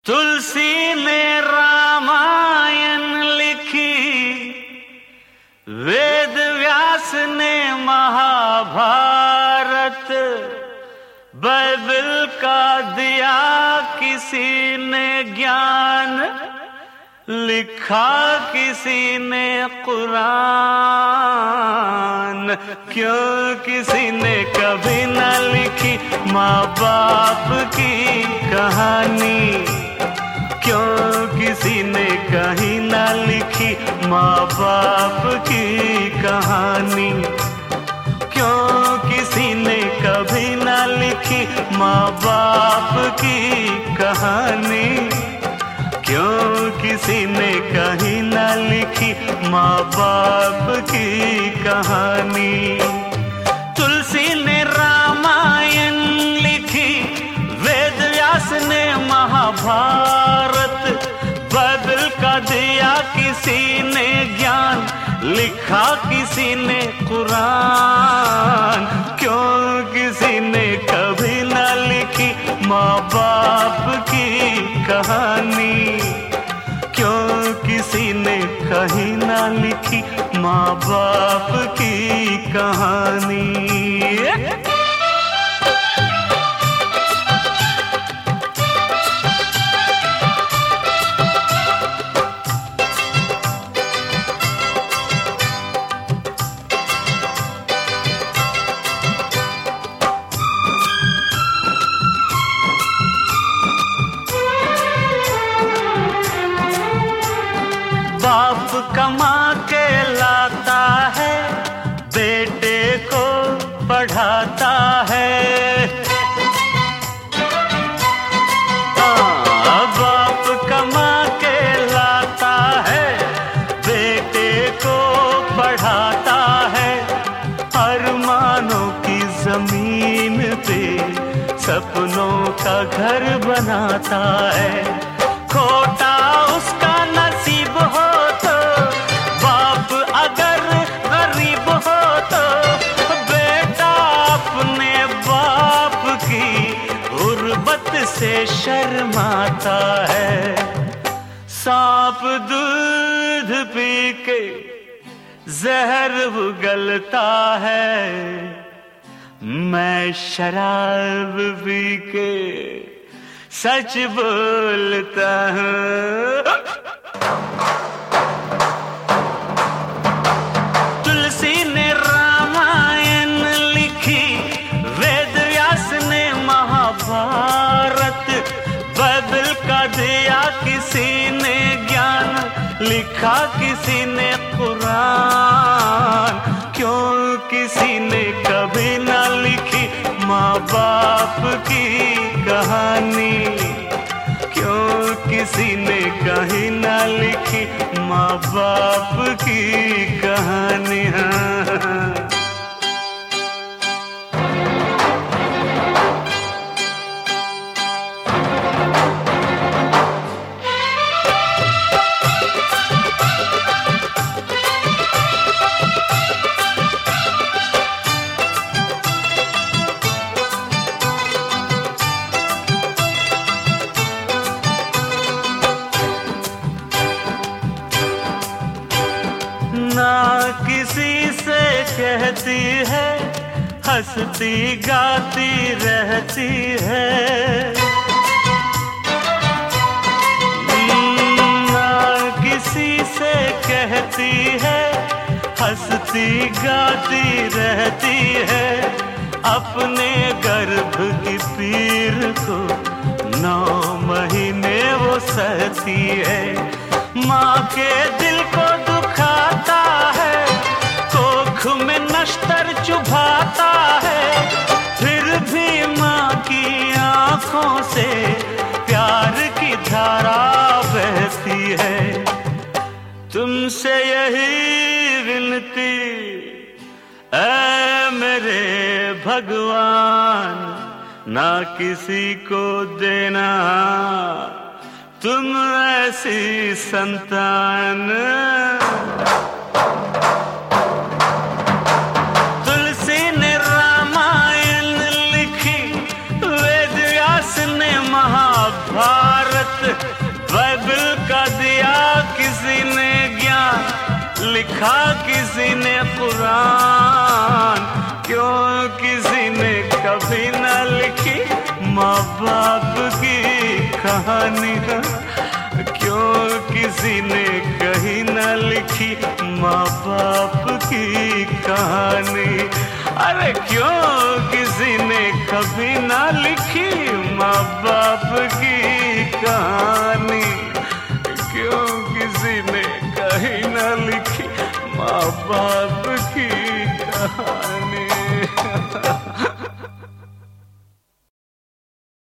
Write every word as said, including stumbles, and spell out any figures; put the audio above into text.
तुलसी ने रामायण लिखी, वेद व्यास ने महाभारत, बाइबल का दिया किसी ने ज्ञान, लिखा किसी ने कुरान। क्यों किसी ने कभी न लिखी माँ बाप की कहानी, क्यों किसी ने कहीं न लिखी माँ बाप की कहानी, क्यों किसी ने कभी न लिखी माँ बाप की कहानी, क्यों किसी ने कहीं न लिखी माँ बाप की कहानी। तुलसी ने रामायण लिखी, वेद व्यास ने महाभारत, बाइबल का दिया किसी ने ज्ञान, लिखा किसी ने कुरान। क्यों किसी ने कभी न लिखी माँ बाप की कहानी, क्यों किसी ने कहीं न लिखी माँ बाप की कहानी। बाप कमा के लाता है, बेटे को पढ़ाता है। हाँ, बाप कमा के लाता है, बेटे को पढ़ाता है। अरमानों की जमीन पे सपनों का घर बनाता है। खोटा उसका नसीब हो तो, बाप अगर गरीब हो तो, बेटा अपने बाप की गुर्बत से शर्माता है। सांप दूध पी के जहर उगलता है, मैं शराब पी के सच बोलता हूँ। तुलसी ने रामायण लिखी, वेद व्यास ने महाभारत, बाइबल का दिया किसी ने ज्ञान, लिखा किसी ने कुरान। क्यों किसी ने कभी न लिखी माँ बाप की कहानी, क्यों किसी ने कहीं न लिखी माँ बाप की कहानी। हाँ। ना किसी से कहती है, हंसती गाती रहती है। ना किसी से कहती है, हंसती गाती रहती है। अपने गर्भ की पीर को नौ महीने वो सहती है। माँ के दिल को दुखाता है, कोख में नश्तर चुभाता है, फिर भी माँ की आंखों से प्यार की धारा बहती है। तुमसे यही विनती ऐ मेरे भगवान, ना किसी को देना तुम ऐसी संतान। तुलसी ने रामायण लिखी, वेद व्यास ने महाभारत, बाइबल का दिया किसी ने ज्ञान, लिखा किसी ने कुरान, क्यों किसी ने कभी न लिखी माँ बाप की कहानी, क्यों किसी ने कहीं न लिखी माँ बाप की कहानी। अरे क्यों किसी ने कभी न लिखी माँ बाप की कहानी, क्यों किसी ने कहीं न लिखी माँ बाप की कहानी।